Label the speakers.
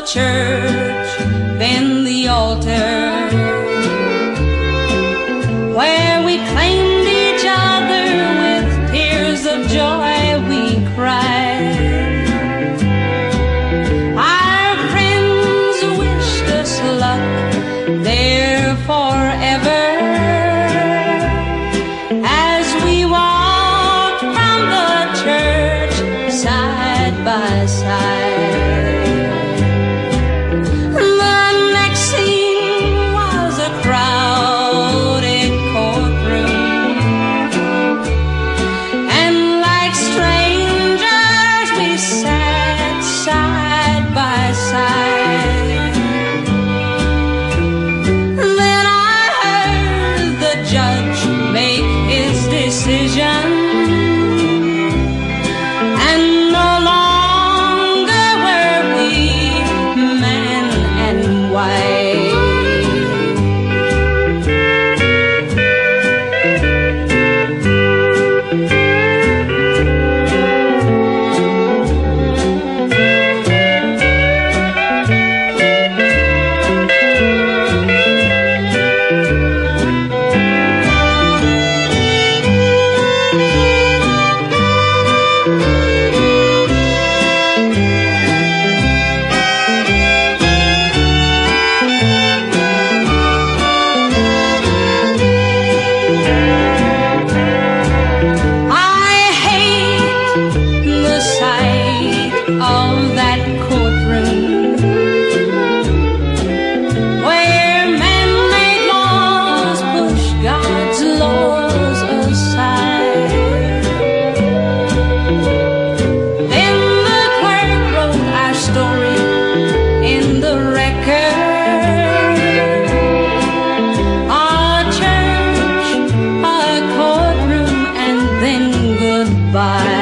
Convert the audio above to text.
Speaker 1: church, then the altar, where we claimed each other with tears of joy we cried. Our friends wished us luck there forever as we walked from the church side by side. Bye.